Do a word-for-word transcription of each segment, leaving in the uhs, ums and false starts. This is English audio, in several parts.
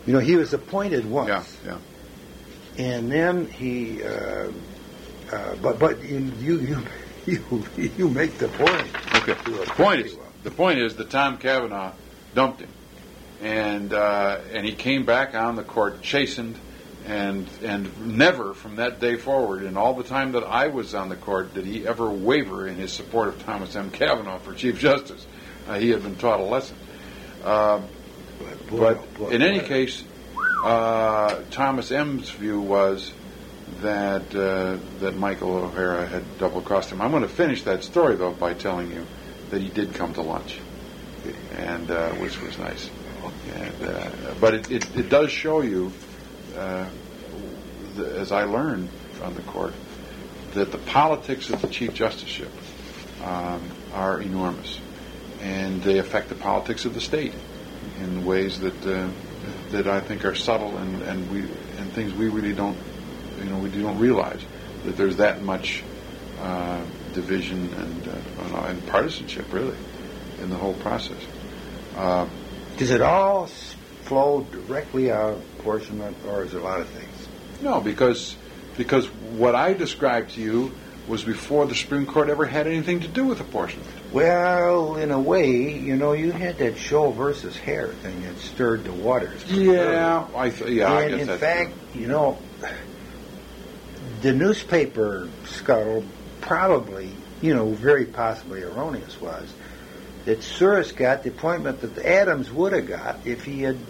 You know, he was appointed once. Yeah, yeah. And then he, uh, uh, but but you you you you make the point. Okay. The point is the point is that Tom Cavanaugh dumped him, and uh, and he came back on the court chastened, and and never from that day forward, in all the time that I was on the court, did he ever waver in his support of Thomas M. Cavanaugh for Chief Justice. Uh, he had been taught a lesson. Uh, but boy, in any boy. case, uh, Thomas M.'s view was that uh, that Michael O'Hara had double-crossed him. I'm going to finish that story, though, by telling you that he did come to lunch, and uh, which was nice. And, uh, but it, it, it does show you, uh, the, as I learned on the court, that the politics of the Chief Justiceship um, are enormous, and they affect the politics of the state in ways that uh, that I think are subtle and, and we and things we really don't you know we don't realize that there's that much uh, division and uh, and partisanship really in the whole process. Uh, Does it all flow directly out of apportionment, or is it a lot of things? no, because because what I described to you was before the Supreme Court ever had anything to do with apportionment. Well, in a way, you know, you had that Scholl versus Hare thing that stirred the waters. Yeah, I th- yeah. I And guess in that's fact, true. you know, the newspaper scuttle probably, you know, very possibly erroneous was that Suris got the appointment that Adams would have got if he had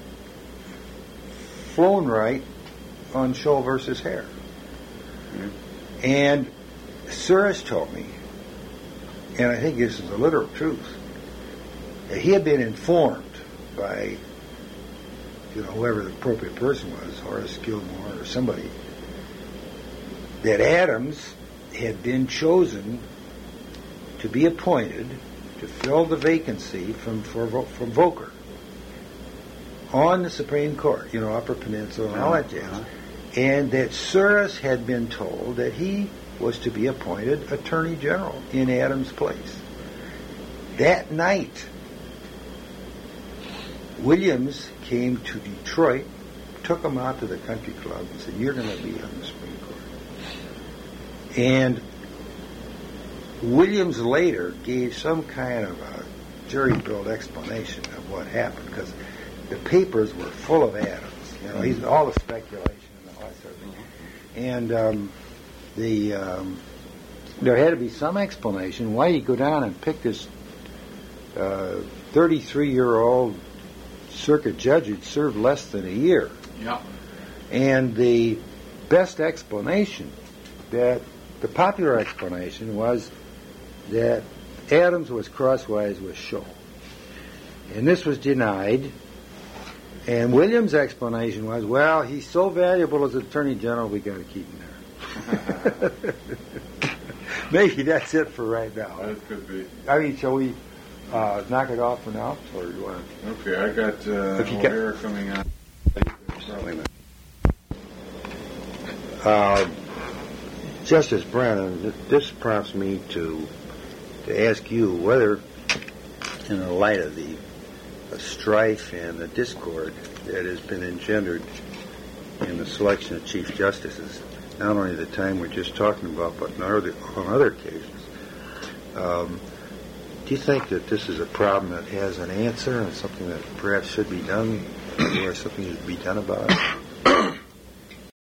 flown right on Scholl versus Hare. Mm-hmm. And Suris told me, and I think this is the literal truth, that he had been informed by, you know, whoever the appropriate person was, Horace Gilmore or somebody, that Adams had been chosen to be appointed to fill the vacancy from for, from Volcker on the Supreme Court, you know, Upper Peninsula and all that jazz, Uh-huh. and that Suris had been told that he was to be appointed Attorney General in Adams' place. That night, Williams came to Detroit, took him out to the country club and said, "You're going to be on the Supreme Court." And Williams later gave some kind of a jury-built explanation of what happened, because the papers were full of Adams. You know, he's all the speculation and all that sort of thing. And um, the um, there had to be some explanation why he go down and pick this uh, thirty-three-year-old circuit judge who'd served less than a year. Yeah. And the best explanation, that the popular explanation, was that Adams was crosswise with Scholl. And this was denied. And Williams' explanation was, well, he's so valuable as Attorney General, we got to keep him there. Maybe that's it for right now. That could be. I mean, shall we uh, knock it off for now? Or do you want Okay, I got uh, If you O'Hara coming on. to... Uh, Justice Brennan, th- this prompts me to to ask you whether, in the light of the, the strife and the discord that has been engendered in the selection of Chief Justices, not only the time we're just talking about, but on other, on other occasions, um, do you think that this is a problem that has an answer and something that perhaps should be done, or something should be done about it?